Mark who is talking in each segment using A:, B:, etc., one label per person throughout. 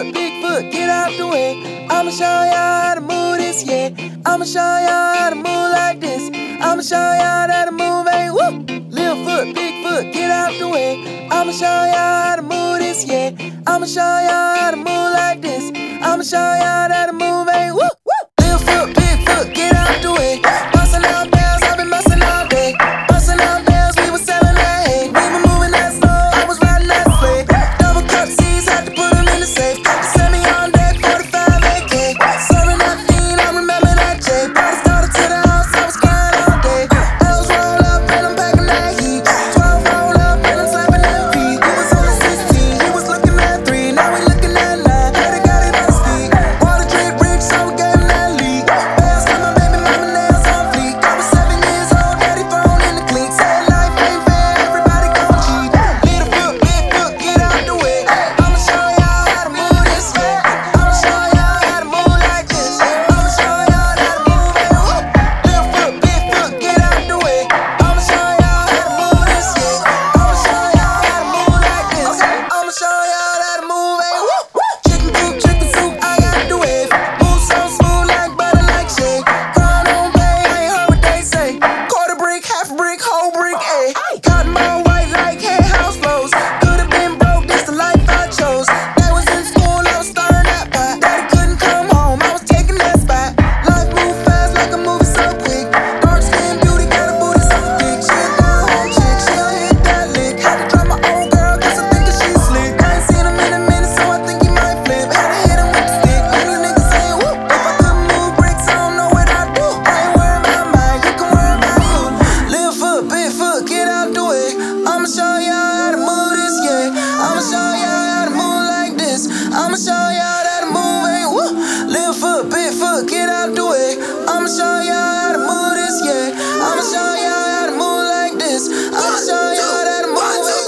A: Bigfoot, get out the way. I'ma show y'all how to move this, yeah. I'ma show y'all how to move like this. I'ma show y'all how to move, hey, woo. Littlefoot, Bigfoot, get out the way. I'ma show y'all how to move this, yeah. I'ma show y'all how to move like this. I'ma show y'all how to move, hey, woo, woo. Littlefoot, Bigfoot, get out the way. Bustin' out bells, I've been bustin' all day. Bustin' out bells, we was selling that hay. We been moving that slow, I was riding that sleigh. Double cup C's, had to put them in the safe. Got the semi on deck, 45 AK. Serving that fiend, I remember that J. Brought a starter to the house, I was crying all day. L's roll up and I'm packing that heat. 12 roll up and I'm slapping that beat. You was on the 16, you was looking at 3. Now we looking at 9, better got it on the speed. Water drink rich, so we gave him that leak. Bells got my baby mama nails on fleek. I was 7 years old, daddy thrown in the cleat. Said life ain't fair, everybody gon' cheat. Littlefoot, Bigfoot, get out the way. I'ma show y'all how to move this, yeah. I'ma show y'all how to move like this. I'ma show y'all how to move, hey, whoop. Littlefoot, Bigfoot, get out the way. I'ma show y'all how to move this, yeah. I'ma show y'all how to move like this. I'ma show y'all how to move, hey, whoop, whoop. Chicken soup, I got the wave. Move so smooth like butter, like shake. Grind on pay, I ain't heard what they say. Quarter brick, half brick, whole brick, ayy. Cotton ball white like hay house flows. Could've been broke, this the life I chose. They was in school, I was stirring that pot. Daddy couldn't come home, I was taking that spot. Life move fast like a movie so quick. Dark skin beauty, got a booty so thick. She a down chick, she'll hit that lick. Had to drop my old girl, cause I think that she slick. I ain't seen him in a minute, so I think he might flip. Had to hit him with the stick, and these niggas say whoop. If I couldn't move bricks, I don't know what I'd do. I ain't worried about mine, you can worry about you. Littlefoot, Bigfoot, get out the way. I'ma show y'all how to move this, yeah. I'ma show y'all how to move like this. I'ma show y'all how to move, hey, woo. Littlefoot, Bigfoot, get out the way. I'ma show y'all how to move this, yeah. I'ma show y'all how to move like this. I'ma show y'all how to move, hey,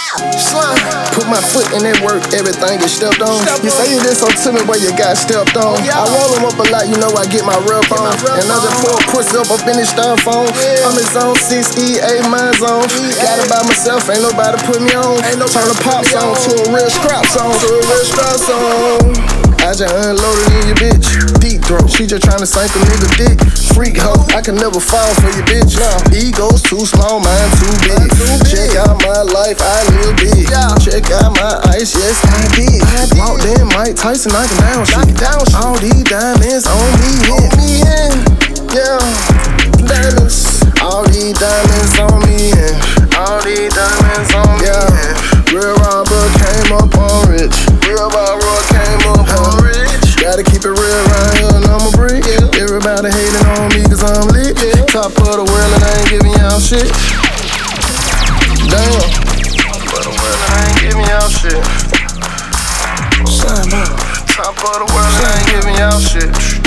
B: Slime. Put my foot in that work, everything get stepped on. You say you did so to me, but you got stepped on. I roll them up a lot, you know I get my rep on. And I just pour a pussy up in this styrofoam. I'm in zone 6EA, my zone. Got it by myself, ain't nobody put me on. Turn the pop song to a real scrap song. I just unloaded in your bitch. Deep throat, she just tryna sink a nigga dick. Freak hoe, I can never fall for your bitch. Ego's too small, mine too big. Check out my life, I live big. Check out my ice, yes I did. Walked in Mike Tyson, knocking down shit. All these diamonds on me, yeah. Diamonds, all these diamonds on me, yeah. All these diamonds on me, yeah. Real robber came up on rich. Real robber came up on rich. Gotta keep it real right here, and I'm a brick. Everybody hating on me cause I'm lit. Top of the world and I ain't giving y'all shit. Damn. Top of the world and I ain't giving y'all shit. Top of the world and I ain't giving y'all shit.